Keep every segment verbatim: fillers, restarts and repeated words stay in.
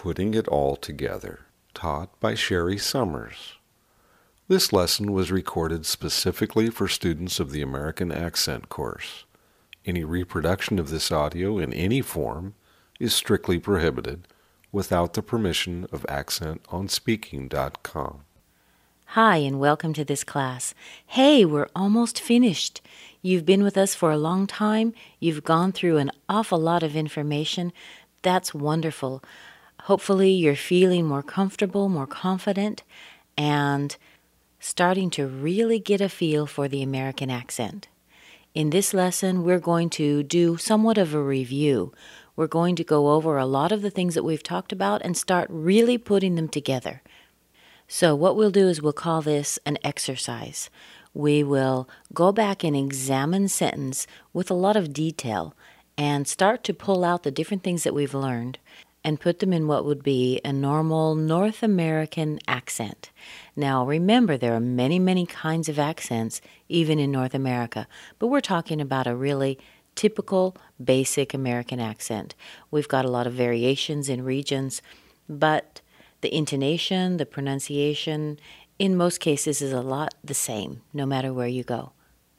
Putting It All Together, taught by Sherry Summers. This lesson was recorded specifically for students of the American Accent course. Any reproduction of this audio in any form is strictly prohibited without the permission of accent on speaking dot com. Hi, and welcome to this class. Hey, we're almost finished. You've been with us for a long time. You've gone through an awful lot of information. That's wonderful. Hopefully you're feeling more comfortable, more confident, and starting to really get a feel for the American accent. In this lesson, we're going to do somewhat of a review. We're going to go over a lot of the things that we've talked about and start really putting them together. So what we'll do is we'll call this an exercise. We will go back and examine sentence with a lot of detail and start to pull out the different things that we've learned and put them in what would be a normal North American accent. Now remember, there are many, many kinds of accents even in North America, but we're talking about a really typical, basic American accent. We've got a lot of variations in regions, but the intonation, the pronunciation, in most cases is a lot the same, no matter where you go.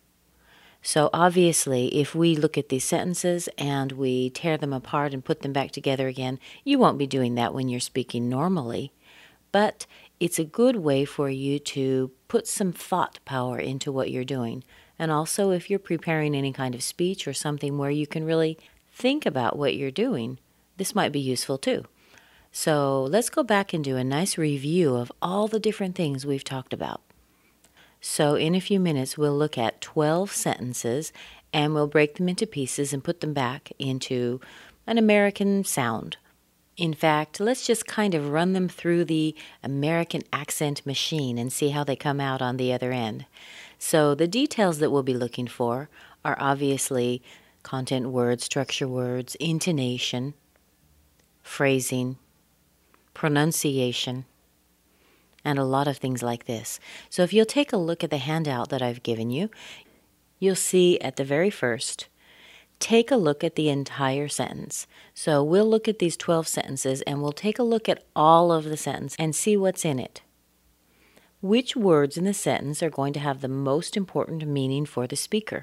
So obviously, if we look at these sentences and we tear them apart and put them back together again, you won't be doing that when you're speaking normally, but it's a good way for you to put some thought power into what you're doing. And also, if you're preparing any kind of speech or something where you can really think about what you're doing, this might be useful too. So let's go back and do a nice review of all the different things we've talked about. So in a few minutes, we'll look at twelve sentences and we'll break them into pieces and put them back into an American sound. In fact, let's just kind of run them through the American accent machine and see how they come out on the other end. So the details that we'll be looking for are obviously content words, structure words, intonation, phrasing, pronunciation, and a lot of things like this. So if you'll take a look at the handout that I've given you, you'll see at the very first, take a look at the entire sentence. So we'll look at these twelve sentences and we'll take a look at all of the sentence and see what's in it. Which words in the sentence are going to have the most important meaning for the speaker?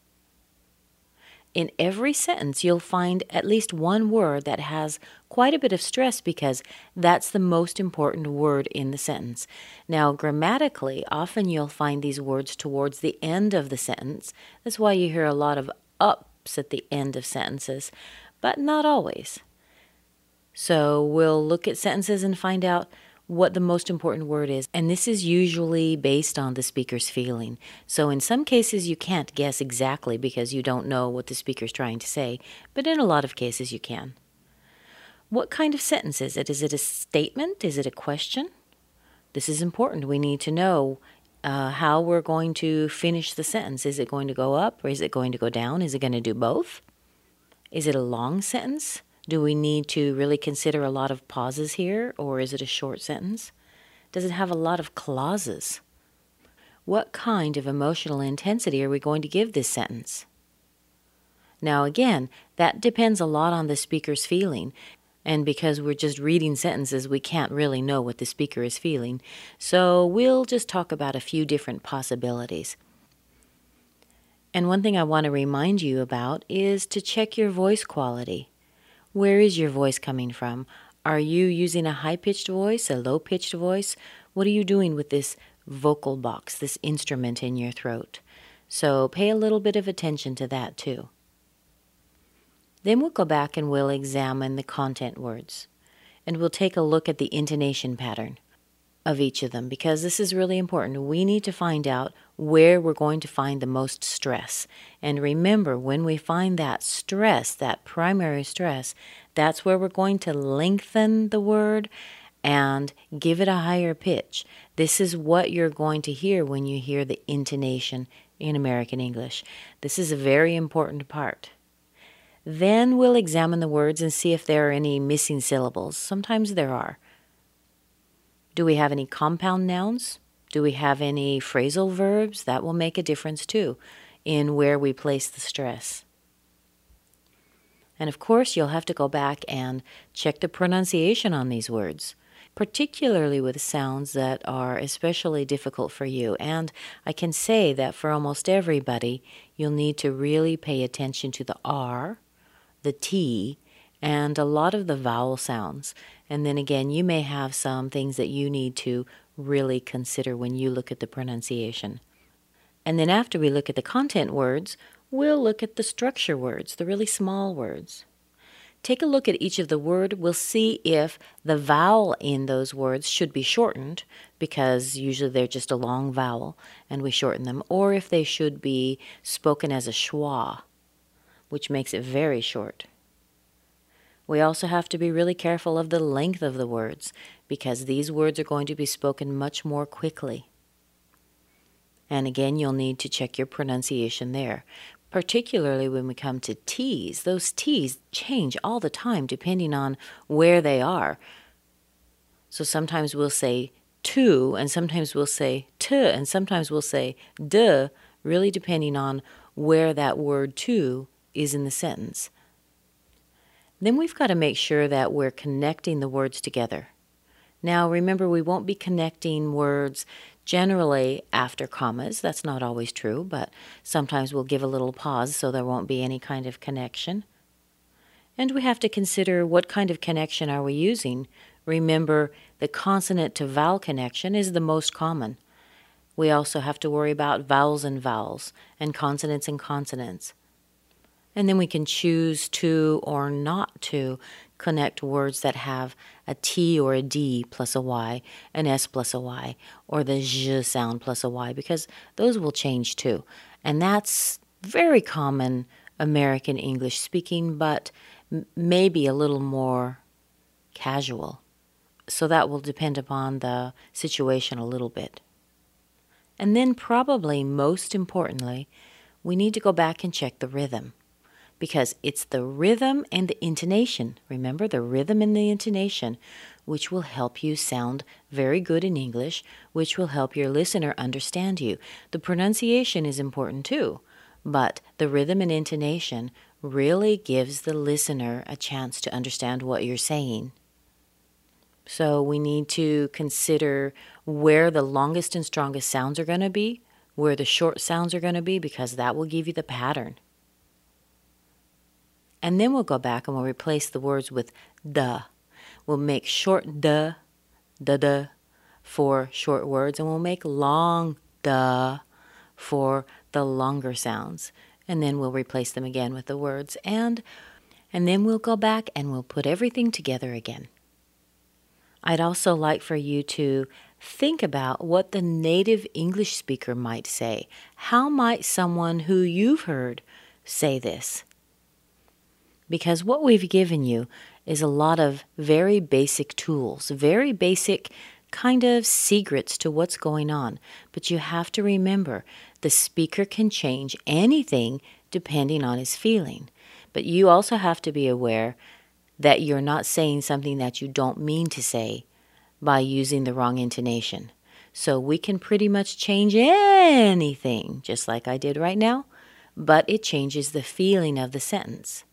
In every sentence, you'll find at least one word that has quite a bit of stress because that's the most important word in the sentence. Now, grammatically, often you'll find these words towards the end of the sentence. That's why you hear a lot of ups at the end of sentences, but not always. So we'll look at sentences and find out what the most important word is, and this is usually based on the speaker's feeling. So in some cases you can't guess exactly because you don't know what the speaker's trying to say, but in a lot of cases you can. What kind of sentence is it? Is it a statement? Is it a question? This is important. We need to know uh, how we're going to finish the sentence. Is it going to go up or is it going to go down? Is it going to do both? Is it a long sentence? Do we need to really consider a lot of pauses here, or is it a short sentence? Does it have a lot of clauses? What kind of emotional intensity are we going to give this sentence? Now again, that depends a lot on the speaker's feeling, and because we're just reading sentences, we can't really know what the speaker is feeling, so we'll just talk about a few different possibilities. And one thing I want to remind you about is to check your voice quality. Where is your voice coming from? Are you using a high-pitched voice, a low-pitched voice? What are you doing with this vocal box, this instrument in your throat? So pay a little bit of attention to that too. Then we'll go back and we'll examine the content words. And we'll take a look at the intonation pattern of each of them because this is really important. We need to find out where we're going to find the most stress. And remember, when we find that stress, that primary stress, that's where we're going to lengthen the word and give it a higher pitch. This is what you're going to hear when you hear the intonation in American English. This is a very important part. Then we'll examine the words and see if there are any missing syllables. Sometimes there are. Do we have any compound nouns? Do we have any phrasal verbs? That will make a difference too in where we place the stress. And of course, you'll have to go back and check the pronunciation on these words, particularly with sounds that are especially difficult for you. And I can say that for almost everybody, you'll need to really pay attention to the R, the T, and a lot of the vowel sounds. And then again, you may have some things that you need to really consider when you look at the pronunciation. And then after we look at the content words, we'll look at the structure words, the really small words. Take a look at each of the word. We'll see if the vowel in those words should be shortened, because usually they're just a long vowel and we shorten them, or if they should be spoken as a schwa, which makes it very short. We also have to be really careful of the length of the words, because these words are going to be spoken much more quickly. And again, you'll need to check your pronunciation there, particularly when we come to T's. Those T's change all the time depending on where they are. So sometimes we'll say to, and sometimes we'll say t, and sometimes we'll say d, really depending on where that word to is in the sentence. Then we've got to make sure that we're connecting the words together. Now remember, we won't be connecting words generally after commas. That's not always true, but sometimes we'll give a little pause so there won't be any kind of connection. And we have to consider what kind of connection are we using. Remember, the consonant to vowel connection is the most common. We also have to worry about vowels and vowels, and consonants and consonants. And then we can choose to or not to connect words that have a T or a D plus a Y, an S plus a Y, or the Z sound plus a Y, because those will change too. And that's very common American English speaking, but m- maybe a little more casual. So that will depend upon the situation a little bit. And then probably most importantly, we need to go back and check the rhythm, because it's the rhythm and the intonation. Remember, the rhythm and the intonation, which will help you sound very good in English, which will help your listener understand you. The pronunciation is important too, but the rhythm and intonation really gives the listener a chance to understand what you're saying. So we need to consider where the longest and strongest sounds are going to be, where the short sounds are going to be, because that will give you the pattern. And then we'll go back and we'll replace the words with the. We'll make short the, da da, for short words, and we'll make long the for the longer sounds. And then we'll replace them again with the words, and and then we'll go back and we'll put everything together again. I'd also like for you to think about what the native English speaker might say. How might someone who you've heard say this? Because what we've given you is a lot of very basic tools, very basic kind of secrets to what's going on. But you have to remember, the speaker can change anything depending on his feeling. But you also have to be aware that you're not saying something that you don't mean to say by using the wrong intonation. So we can pretty much change anything, just like I did right now, but it changes the feeling of the sentence.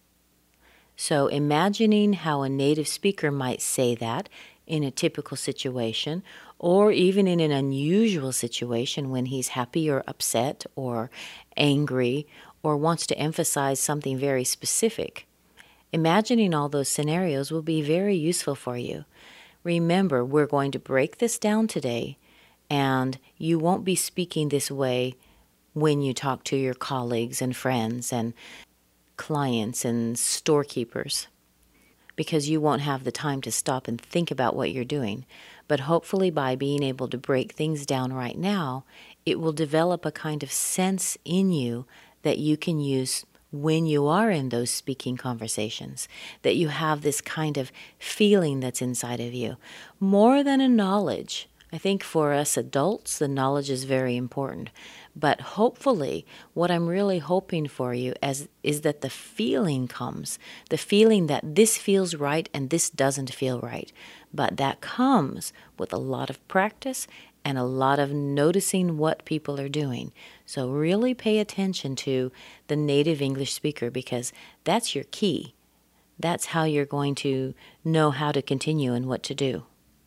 So imagining how a native speaker might say that in a typical situation, or even in an unusual situation when he's happy or upset or angry or wants to emphasize something very specific. Imagining all those scenarios will be very useful for you. Remember, we're going to break this down today, and you won't be speaking this way when you talk to your colleagues and friends and clients and storekeepers, because you won't have the time to stop and think about what you're doing. But hopefully by being able to break things down right now, it will develop a kind of sense in you that you can use when you are in those speaking conversations, that you have this kind of feeling that's inside of you. More than a knowledge. I think for us adults, the knowledge is very important. But hopefully, what I'm really hoping for you as, is that the feeling comes, the feeling that this feels right and this doesn't feel right. But that comes with a lot of practice and a lot of noticing what people are doing. So really pay attention to the native English speaker, because that's your key. That's how you're going to know how to continue and what to do.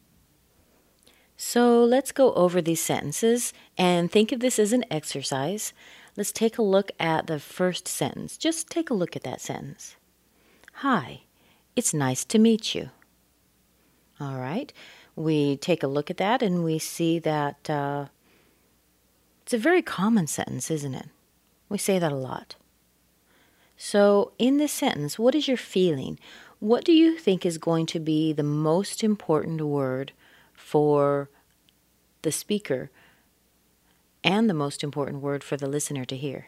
So let's go over these sentences and think of this as an exercise. Let's take a look at the first sentence. Just take a look at that sentence. Hi, it's nice to meet you. All right, we take a look at that and we see that uh, it's a very common sentence, isn't it? We say that a lot. So in this sentence, what is your feeling? What do you think is going to be the most important word for the speaker and the most important word for the listener to hear?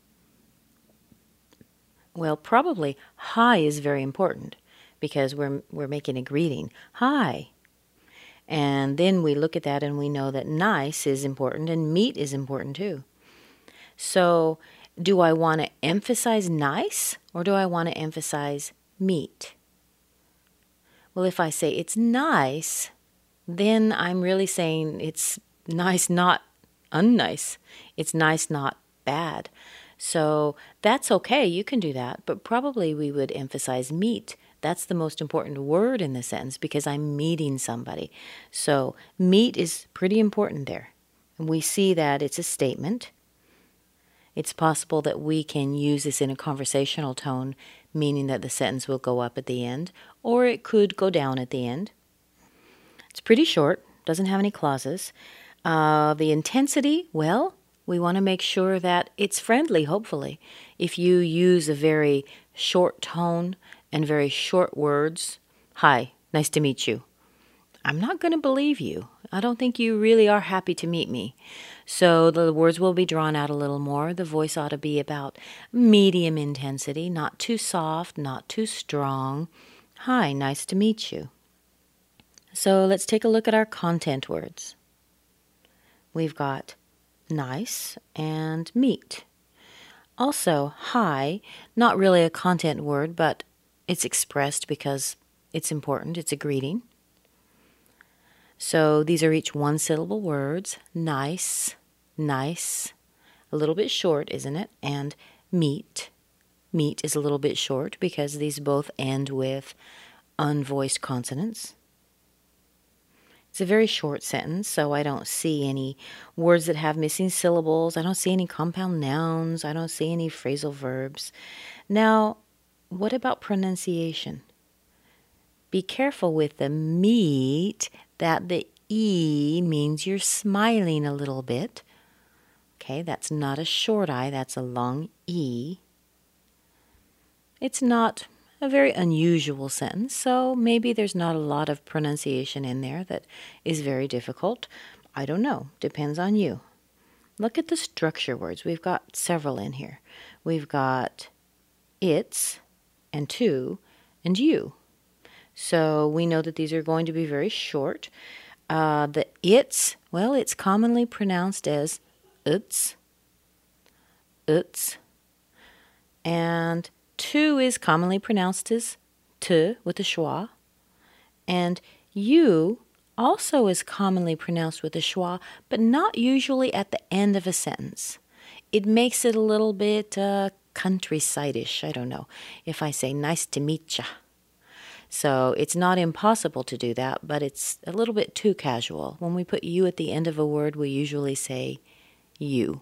Well, probably hi is very important because we're we're making a greeting. Hi. And then we look at that and we know that nice is important and meet is important too. So do I want to emphasize nice or do I want to emphasize meet? Well, if I say it's nice, then I'm really saying it's nice, not unnice. It's nice, not bad. So that's okay. You can do that. But probably we would emphasize meet. That's the most important word in the sentence because I'm meeting somebody. So meet is pretty important there. And we see that it's a statement. It's possible that we can use this in a conversational tone, meaning that the sentence will go up at the end, or it could go down at the end. It's pretty short, doesn't have any clauses. Uh, the intensity, well, we want to make sure that it's friendly, hopefully. If you use a very short tone and very short words, hi, nice to meet you, I'm not going to believe you. I don't think you really are happy to meet me. So the words will be drawn out a little more. The voice ought to be about medium intensity, not too soft, not too strong. Hi, nice to meet you. So let's take a look at our content words. We've got nice and meet. Also, hi, not really a content word, but it's expressed because it's important. It's a greeting. So these are each one-syllable words. Nice, nice, a little bit short, isn't it? And meet. Meet is a little bit short because these both end with unvoiced consonants. It's a very short sentence, so I don't see any words that have missing syllables. I don't see any compound nouns. I don't see any phrasal verbs. Now, what about pronunciation? Be careful with the meet that the E means you're smiling a little bit. Okay, that's not a short I, that's a long E. It's not a very unusual sentence, so maybe there's not a lot of pronunciation in there that is very difficult. I don't know, depends on you. Look at the structure words. We've got several in here. We've got it's and to and you. So we know that these are going to be very short. Uh, the it's, well, it's commonly pronounced as uts, uts. And to is commonly pronounced as te with a schwa. And you also is commonly pronounced with a schwa, but not usually at the end of a sentence. It makes it a little bit uh, countryside-ish. I don't know. If I say nice to meet ya. So it's not impossible to do that, but it's a little bit too casual. When we put you at the end of a word, we usually say you.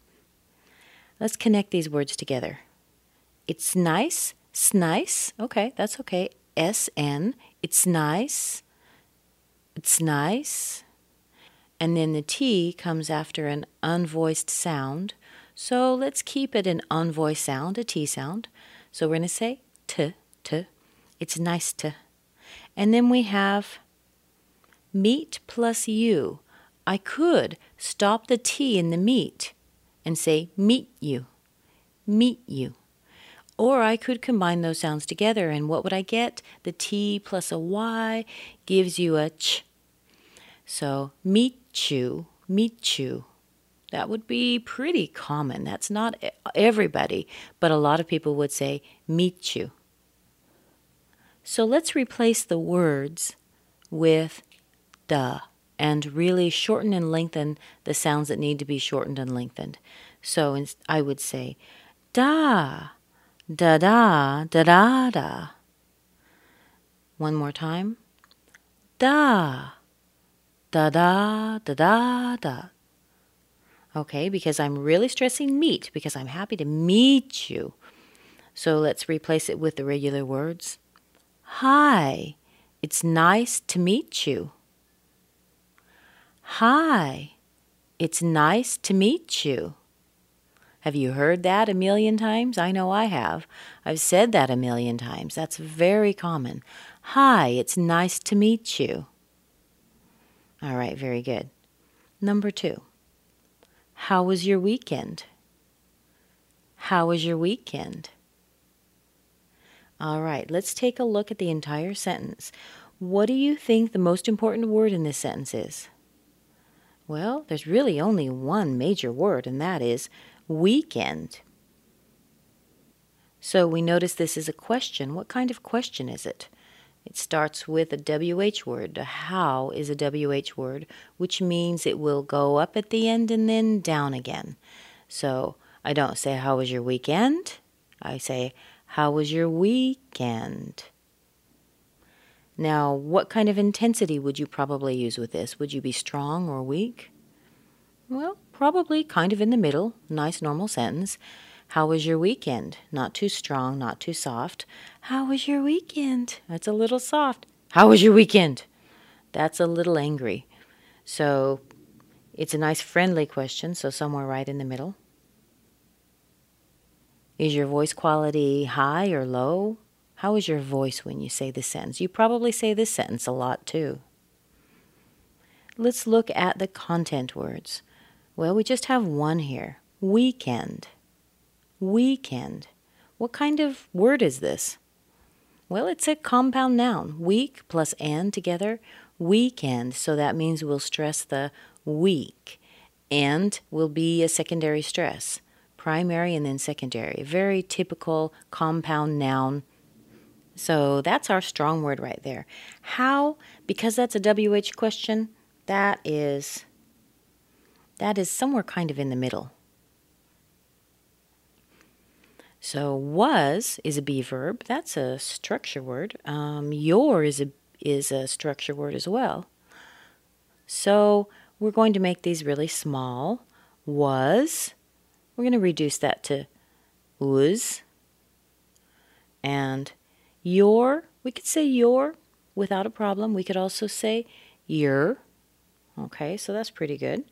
Let's connect these words together. It's nice, snice. Okay, that's okay. S N, it's nice, it's nice. And then the T comes after an unvoiced sound. So let's keep it an unvoiced sound, a T sound. So we're going to say t, t. It's nice to. And then we have meet plus you. I could stop the T in the meet and say meet you, meet you. Or I could combine those sounds together, and what would I get? The T plus a Y gives you a ch. So meet you, meet you. That would be pretty common. That's not everybody, but a lot of people would say meet you. So let's replace the words with da and really shorten and lengthen the sounds that need to be shortened and lengthened. So I would say da, da da, da da da. One more time. Da, da, da, da, da, da. Okay, because I'm really stressing meet, because I'm happy to meet you. So let's replace it with the regular words. Hi, it's nice to meet you. Hi, it's nice to meet you. Have you heard that a million times? I know I have. I've said that a million times. That's very common. Hi, it's nice to meet you. All right, very good. Number two. How was your weekend? How was your weekend? All right, let's take a look at the entire sentence. What do you think the most important word in this sentence is? Well, there's really only one major word, and that is weekend. So we notice this is a question. What kind of question is it? It starts with a W H word. The how is a W H word, which means it will go up at the end and then down again. So I don't say, how was your weekend? I say, how was your weekend? Now, what kind of intensity would you probably use with this? Would you be strong or weak? Well, probably kind of in the middle. Nice normal sentence. How was your weekend? Not too strong, not too soft. How was your weekend? That's a little soft. How was your weekend? That's a little angry. So it's a nice friendly question, so somewhere right in the middle. Is your voice quality high or low? How is your voice when you say this sentence? You probably say this sentence a lot too. Let's look at the content words. Well, we just have one here. Weekend. Weekend. What kind of word is this? Well, it's a compound noun. Week plus and together. Weekend. So that means we'll stress the week. And will be a secondary stress. Primary and then secondary. Very typical compound noun. So that's our strong word right there. How, because that's a W H question, that is, that is somewhere kind of in the middle. So was is a be verb. That's a structure word. Um, your is a, is a structure word as well. So we're going to make these really small. Was, we're going to reduce that to was. And your, we could say your without a problem. We could also say your. Okay, so that's pretty good.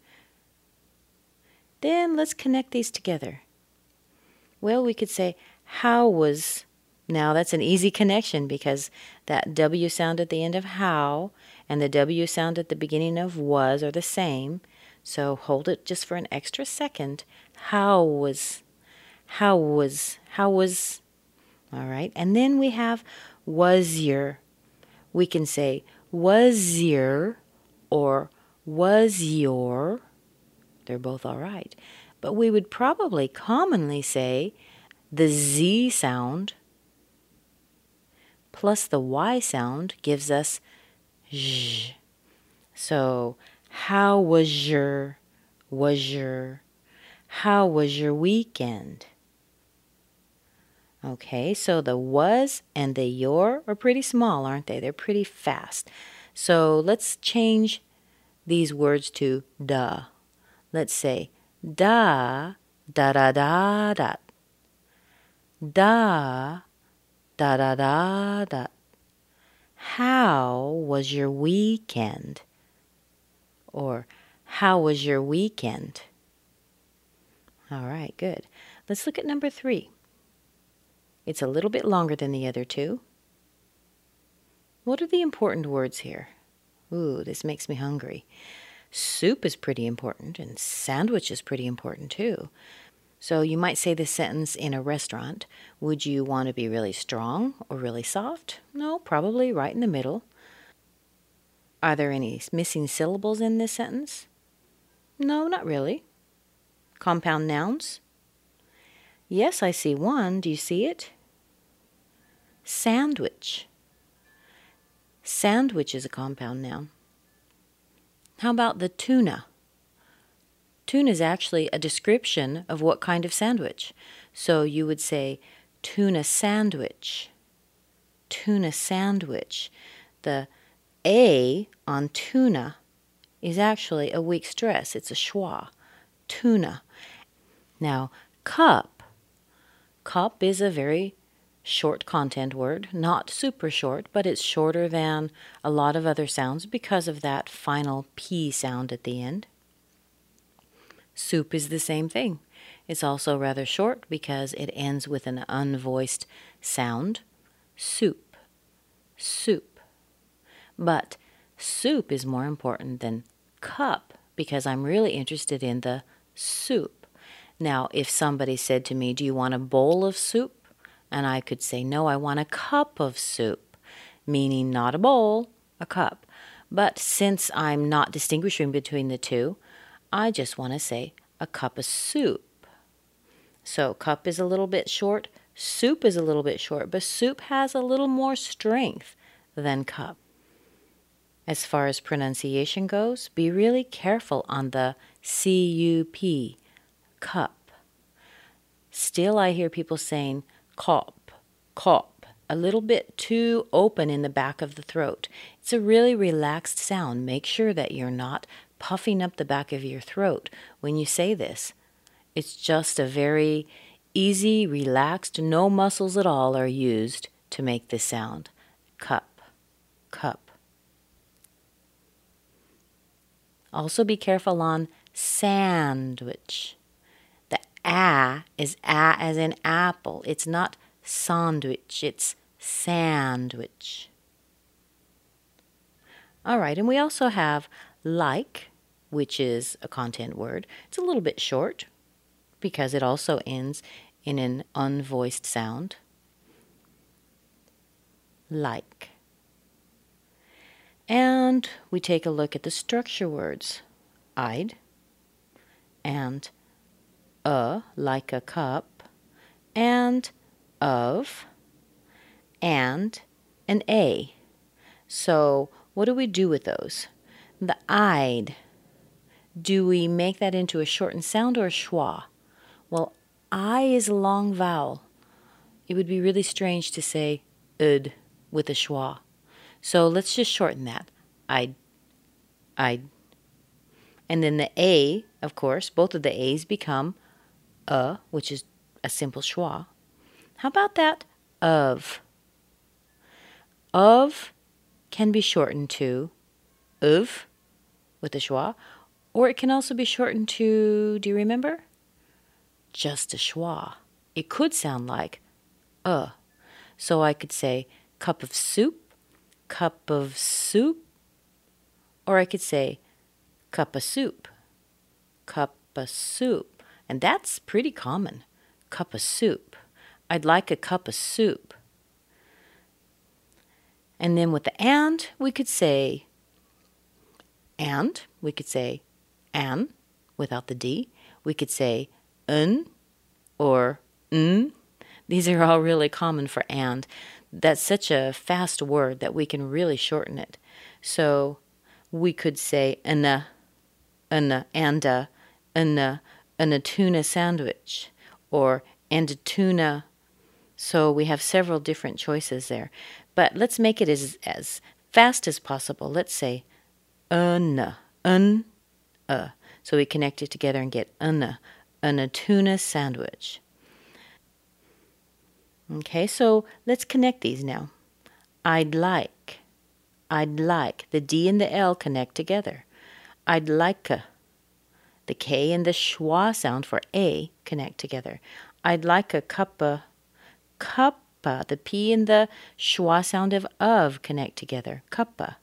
Then let's connect these together. Well, we could say, how was, now that's an easy connection because that W sound at the end of how and the W sound at the beginning of was are the same. So hold it just for an extra second. How was, how was, how was, all right. And then we have was your. We can say was your or was your. They're both all right. But we would probably commonly say the Z sound plus the Y sound gives us zh. So how was your, was your, how was your weekend? Okay, so the was and the your are pretty small, aren't they? They're pretty fast. So let's change these words to da. Let's say da, da da da da. Da, da da da da. How was your weekend? Or how was your weekend? All right, good. Let's look at number three. It's a little bit longer than the other two. What are the important words here? Ooh, this makes me hungry. Soup is pretty important, and sandwich is pretty important too. So you might say this sentence in a restaurant. Would you want to be really strong or really soft? No, probably right in the middle. Are there any missing syllables in this sentence? No, not really. Compound nouns? Yes, I see one. Do you see it? Sandwich. Sandwich is a compound noun. How about the tuna? Tuna is actually a description of what kind of sandwich. So you would say tuna sandwich. tuna sandwich. The A on tuna is actually a weak stress. It's a schwa. Tuna. Now, cup. Cup is a very short content word, not super short, but it's shorter than a lot of other sounds because of that final P sound at the end. Soup is the same thing. It's also rather short because it ends with an unvoiced sound. Soup. Soup. But soup is more important than cup because I'm really interested in the soup. Now, if somebody said to me, do you want a bowl of soup? And I could say, no, I want a cup of soup, meaning not a bowl, a cup. But since I'm not distinguishing between the two, I just want to say a cup of soup. So cup is a little bit short, soup is a little bit short, but soup has a little more strength than cup. As far as pronunciation goes, be really careful on the C U P, cup. Still, I hear people saying cop, cop, a little bit too open in the back of the throat. It's a really relaxed sound. Make sure that you're not puffing up the back of your throat when you say this. It's just a very easy, relaxed, no muscles at all are used to make this sound. Cup, cup. Also be careful on sandwich. The a is a as in apple. It's not sandwich, it's sandwich. All right, and we also have like, which is a content word. It's a little bit short because it also ends in an unvoiced sound. Like. And we take a look at the structure words. I'd and a, like a cup, and of, and an a. So what do we do with those? The I'd, do we make that into a shortened sound or a schwa? Well, I is a long vowel. It would be really strange to say ud with a schwa. So let's just shorten that. I'd, I'd. And then the A, of course, both of the A's become a, which is a simple schwa. How about that of? Of can be shortened to of with a schwa, or it can also be shortened to, do you remember? Just a schwa. It could sound like uh. So I could say cup of soup, cup of soup, or I could say cup of soup, cup of soup. And that's pretty common, cup of soup. I'd like a cup of soup. And then with the and, we could say and, we could say an without the D. We could say un or n. These are all really common for and. That's such a fast word that we can really shorten it. So we could say an, an, and a, an, an a tuna sandwich, or and a tuna. So we have several different choices there. But let's make it as, as fast as possible. Let's say an, an, uh. So we connect it together and get an, an a tuna sandwich. Okay, so let's connect these now. I'd like, I'd like. The D and the L connect together. I'd like a. The K and the schwa sound for A connect together. I'd like a cuppa, cuppa. The P and the schwa sound of of connect together. Cuppa.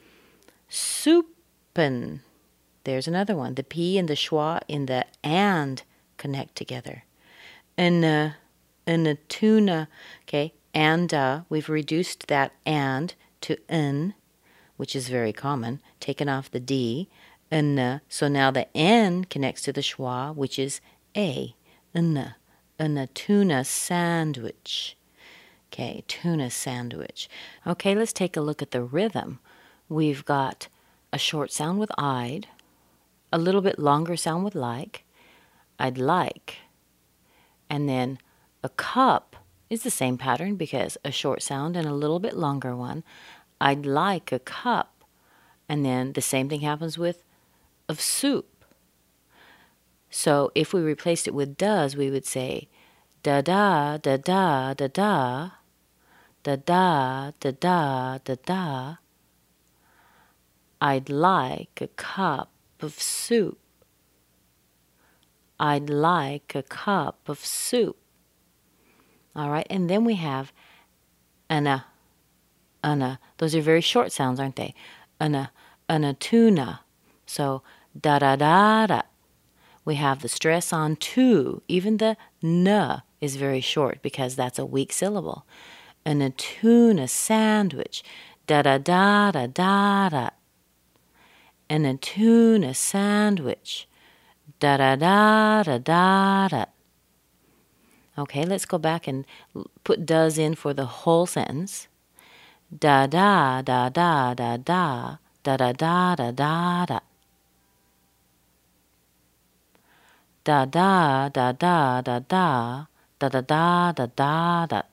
Soupen. There's another one. The P and the schwa in the and connect together. And uh, and a tuna. Okay, and uh, we've reduced that and to n, which is very common. Taken off the D. And uh, so now the N connects to the schwa, which is A. N, an a tuna sandwich. Okay, tuna sandwich. Okay, let's take a look at the rhythm. We've got a short sound with I'd, a little bit longer sound with like, I'd like, and then a cup is the same pattern because a short sound and a little bit longer one. I'd like a cup. And then the same thing happens with of soup. So if we replaced it with does, we would say da-da, da-da, da-da, da-da, da-da, da-da. I'd like a cup of soup. I'd like a cup of soup. All right, and then we have ana, ana. Those are very short sounds, aren't they? Ana, ana tuna. So da-da-da-da. We have the stress on to. Even the n is very short because that's a weak syllable. An a tuna sandwich. Da-da-da-da-da-da. An a tuna sandwich. Da-da-da-da-da-da. Okay, let's go back and put does in for the whole sentence. Da-da-da-da-da-da. Da-da-da-da-da-da. Da da da da da da da da da da da da.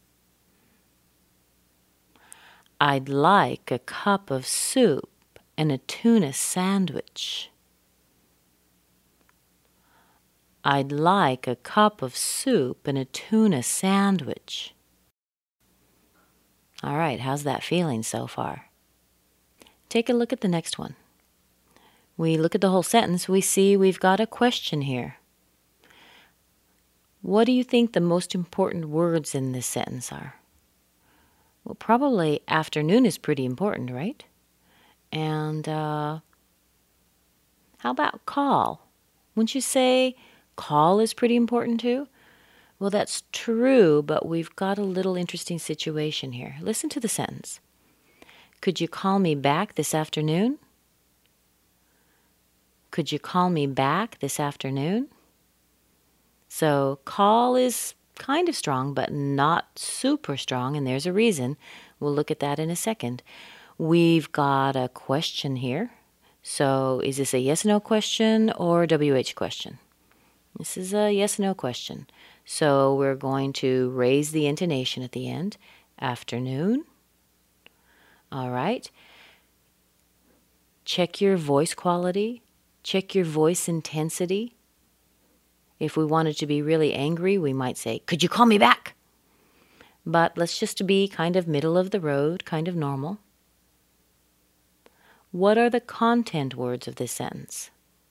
I'd like a cup of soup and a tuna sandwich. I'd like a cup of soup and a tuna sandwich. All right, how's that feeling so far? Take a look at the next one. We look at the whole sentence, we see we've got a question here. What do you think the most important words in this sentence are? Well, probably afternoon is pretty important, right? And uh, how about call? Wouldn't you say call is pretty important too? Well, that's true, but we've got a little interesting situation here. Listen to the sentence. Could you call me back this afternoon? Could you call me back this afternoon? So call is kind of strong, but not super strong, and there's a reason. We'll look at that in a second. We've got a question here. So is this a yes-no question or a W H question? This is a yes-no question. So we're going to raise the intonation at the end. Afternoon. All right. Check your voice quality. Check your voice intensity. If we wanted to be really angry, we might say, could you call me back? But let's just be kind of middle of the road, kind of normal. What are the content words of this sentence?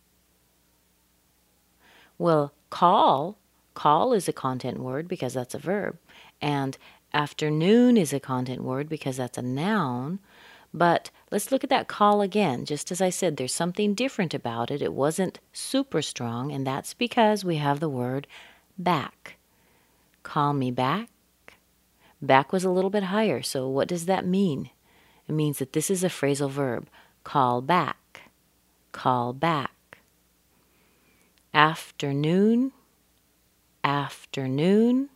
Well, call. Call is a content word because that's a verb. And afternoon is a content word because that's a noun. But let's look at that call again. Just as I said, there's something different about it. It wasn't super strong, and that's because we have the word back. Call me back. Back was a little bit higher, so what does that mean? It means that this is a phrasal verb. Call back. Call back. Afternoon. Afternoon.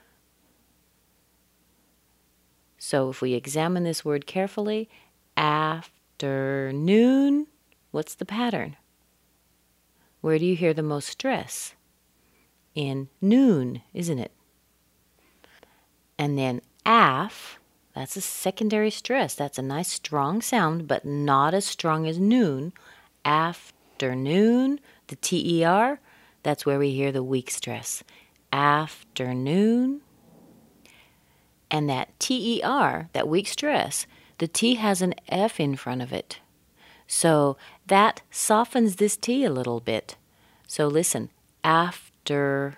So if we examine this word carefully, afternoon, what's the pattern? Where do you hear the most stress? In noon, isn't it? And then af, that's a secondary stress. That's a nice strong sound, but not as strong as noon. Afternoon, the T E R, that's where we hear the weak stress. Afternoon. And that T E R, that weak stress, the T has an F in front of it. So that softens this T a little bit. So listen, after,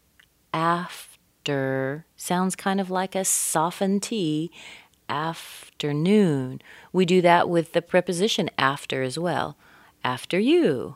after, sounds kind of like a softened T, afternoon. We do that with the preposition after as well. After you.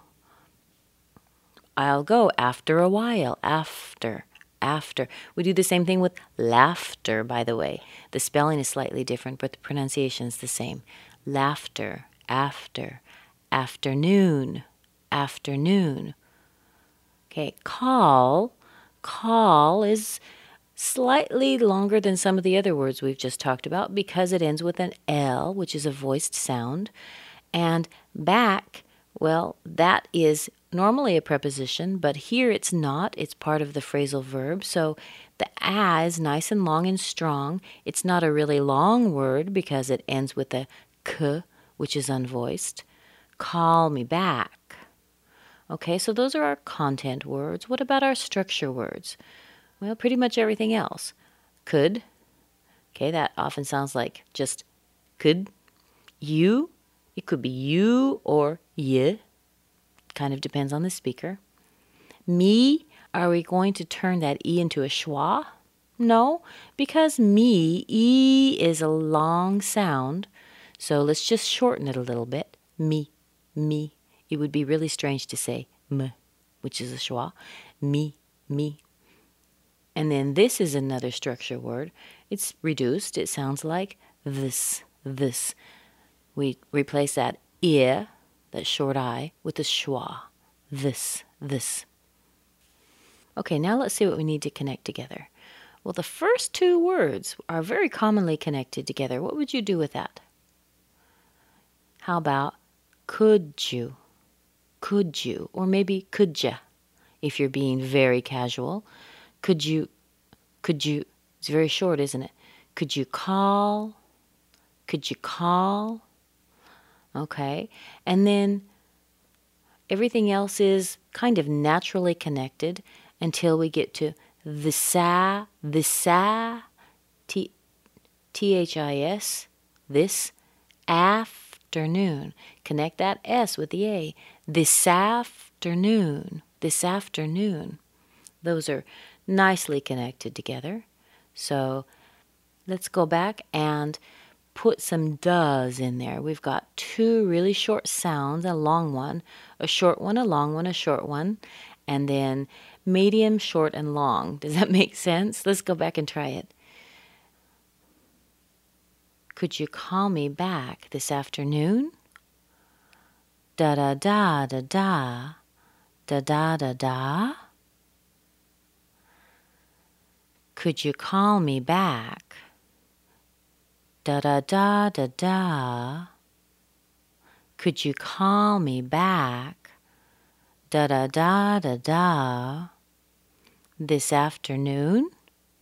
I'll go after a while, after. After. We do the same thing with laughter, by the way. The spelling is slightly different, but the pronunciation is the same. Laughter, after, afternoon, afternoon. Okay, call. Call is slightly longer than some of the other words we've just talked about because it ends with an L, which is a voiced sound. And back, Well, that is normally a preposition, but here it's not. It's part of the phrasal verb. So the a is nice and long and strong. It's not a really long word because it ends with a k, which is unvoiced. Call me back. Okay, so those are our content words. What about our structure words? Well, pretty much everything else. Could. Okay, that often sounds like just could. You. It could be you or ye. Kind of depends on the speaker. Me, are we going to turn that E into a schwa? No, because me, E is a long sound. So let's just shorten it a little bit. Me, me. It would be really strange to say m, which is a schwa. Me, me. And then this is another structure word. It's reduced. It sounds like this, this. We replace that I, that short I, with a schwa. This, this. Okay, now let's see what we need to connect together. Well, the first two words are very commonly connected together. What would you do with that? How about could you? Could you? Or maybe could ya, if you're being very casual. Could you, could you, it's very short, isn't it? Could you call? Could you call? Okay, and then everything else is kind of naturally connected until we get to this, this, T, T-H-I-S, this afternoon. Connect that S with the A. This afternoon, this afternoon. Those are nicely connected together. So let's go back and put some does in there. We've got two really short sounds, a long one, a short one, a long one, a short one, and then medium, short, and long. Does that make sense? Let's go back and try it. Could you call me back this afternoon? Da da da da da da da da da. Could you call me back? Da da da da da. Could you call me back? Da da da da da. This afternoon?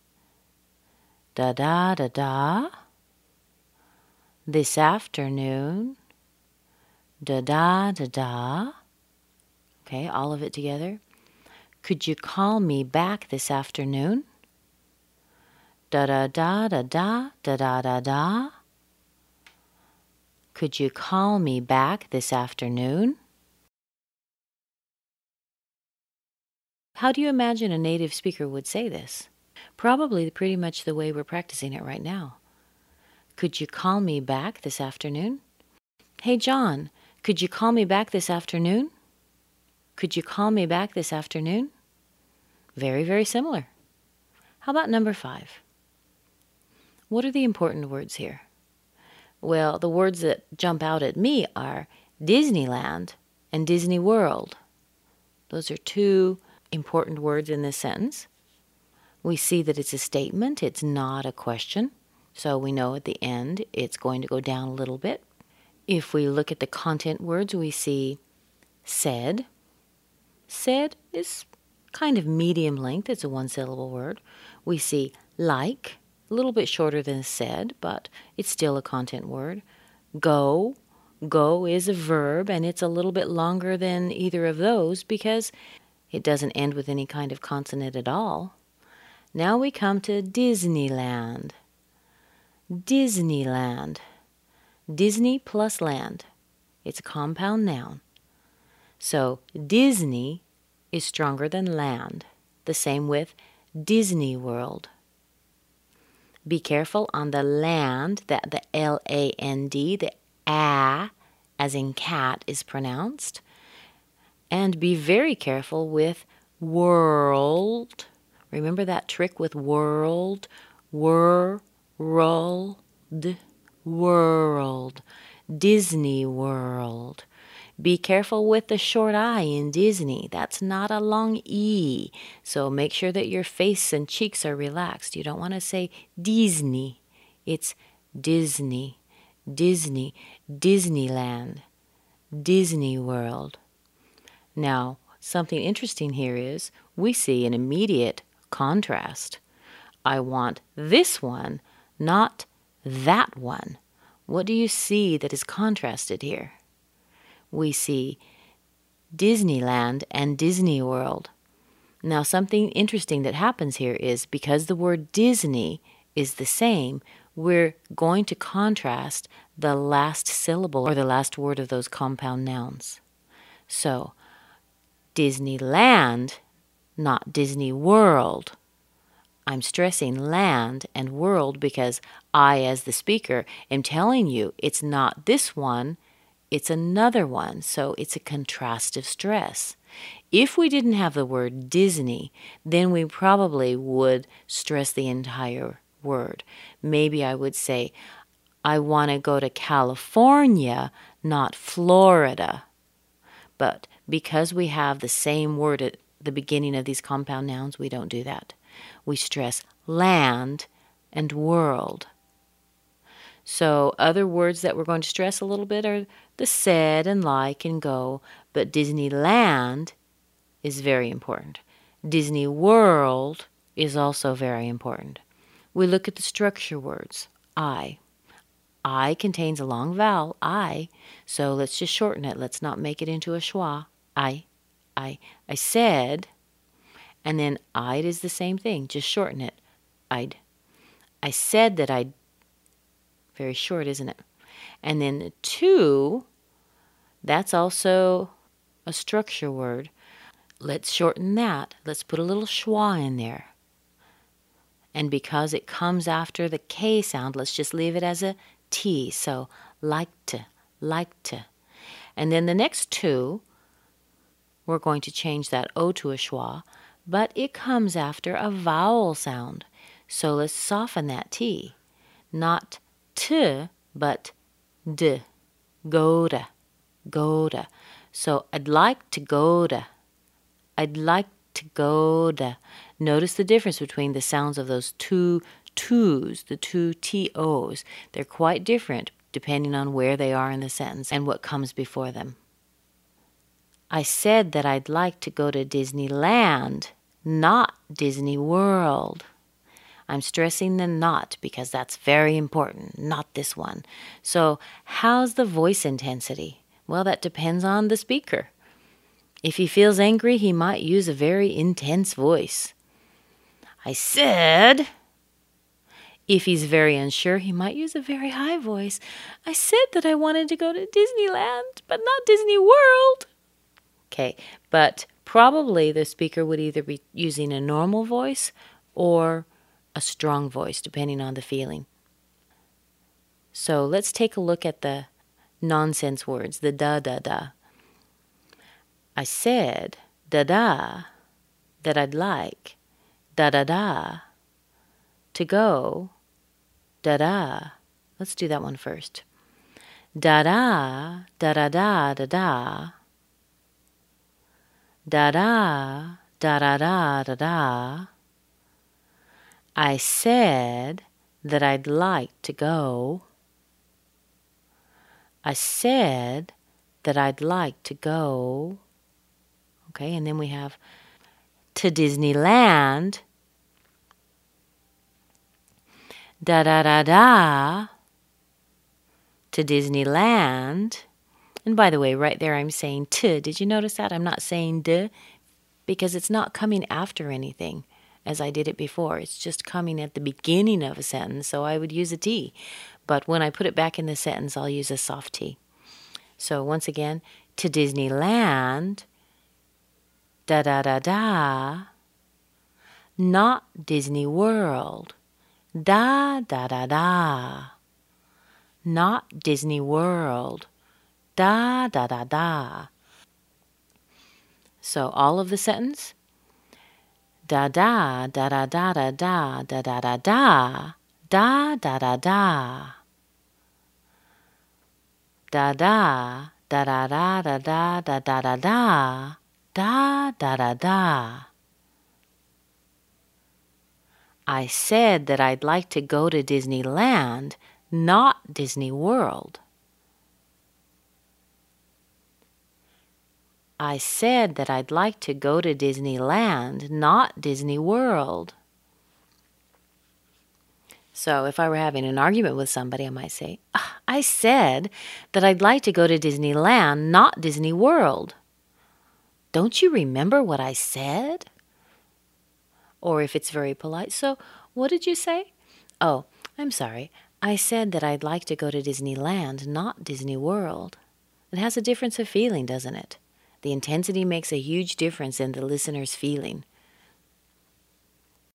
Da da da da. This afternoon? Da da da da. Okay, all of it together. Could you call me back this afternoon? Da da da da da da da da da. Could you call me back this afternoon? How do you imagine a native speaker would say this? Probably pretty much the way we're practicing it right now. Could you call me back this afternoon? Hey, John, could you call me back this afternoon? Could you call me back this afternoon? Very, very similar. How about number five? What are the important words here? Well, the words that jump out at me are Disneyland and Disney World. Those are two important words in this sentence. We see that it's a statement, it's not a question. So we know at the end it's going to go down a little bit. If we look at the content words, we see said. Said is kind of medium length. It's a one-syllable word. We see like, a little bit shorter than said, but it's still a content word. Go. Go is a verb, and it's a little bit longer than either of those because it doesn't end with any kind of consonant at all. Now we come to Disneyland. Disneyland. Disney plus land. It's a compound noun. So Disney is stronger than land. The same with Disney World. Be careful on the land, that the L A N D, the A, as in cat, is pronounced. And be very careful with world. Remember that trick with world? World, world. Disney World. Be careful with the short I in Disney. That's not a long E. So make sure that your face and cheeks are relaxed. You don't want to say Disney. It's Disney. Disney. Disneyland. Disney World. Now, something interesting here is we see an immediate contrast. I want this one, not that one. What do you see that is contrasted here? We see Disneyland and Disney World. Now, something interesting that happens here is because the word Disney is the same, we're going to contrast the last syllable or the last word of those compound nouns. So, Disneyland, not Disney World. I'm stressing land and world because I, as the speaker, am telling you it's not this one, it's another one. So it's a contrastive stress. If we didn't have the word Disney, then we probably would stress the entire word. Maybe I would say, I want to go to California, not Florida. But because we have the same word at the beginning of these compound nouns, we don't do that. We stress land and world. So other words that we're going to stress a little bit are the said and like and go, but Disneyland is very important. Disney World is also very important. We look at the structure words. I. I contains a long vowel, I, so let's just shorten it. Let's not make it into a schwa. I, I, I said, and then I'd is the same thing. Just shorten it. I'd. I said that I'd. Very short, isn't it? And then the to, that's also a structure word. Let's shorten that. Let's put a little schwa in there. And because it comes after the K sound, let's just leave it as a T. So, like to, like to. And then the next two, we're going to change that O to a schwa, but it comes after a vowel sound. So let's soften that T. Not T, but D. Go to, go to. So I'd like to go to. I'd like to go to. Notice the difference between the sounds of those two twos, the two T Os. They're quite different depending on where they are in the sentence and what comes before them. I said that I'd like to go to Disneyland, not Disney World. I'm stressing the not because that's very important, not this one. So how's the voice intensity? Well, that depends on the speaker. If he feels angry, he might use a very intense voice. I said. If he's very unsure, he might use a very high voice. I said that I wanted to go to Disneyland, but not Disney World. Okay, but probably the speaker would either be using a normal voice or a strong voice, depending on the feeling. So let's take a look at the nonsense words, the da-da-da. I said, da-da, that I'd like, da-da-da, to go, da-da. Let's do that one first. Da-da, da-da-da, da-da. Da-da, da-da-da, da-da. I said that I'd like to go. I said that I'd like to go. Okay, and then we have to Disneyland. Da-da-da-da. To Disneyland. And by the way, right there I'm saying to. Did you notice that? I'm not saying de because it's not coming after anything as I did it before. It's just coming at the beginning of a sentence, so I would use a T. But when I put it back in the sentence, I'll use a soft T. So once again, to Disneyland, da-da-da-da, not Disney World, da-da-da-da, not Disney World, da-da-da-da. So all of the sentence, da-da, da-da-da-da-da, da-da-da-da, da-da-da-da. Da-da, da-da-da-da-da, da-da-da-da, da-da-da-da. I said that I'd like to go to Disneyland, not Disney World. I said that I'd like to go to Disneyland, not Disney World. So if I were having an argument with somebody, I might say, I said that I'd like to go to Disneyland, not Disney World. Don't you remember what I said? Or if it's very polite, so what did you say? Oh, I'm sorry. I said that I'd like to go to Disneyland, not Disney World. It has a difference of feeling, doesn't it? The intensity makes a huge difference in the listener's feeling.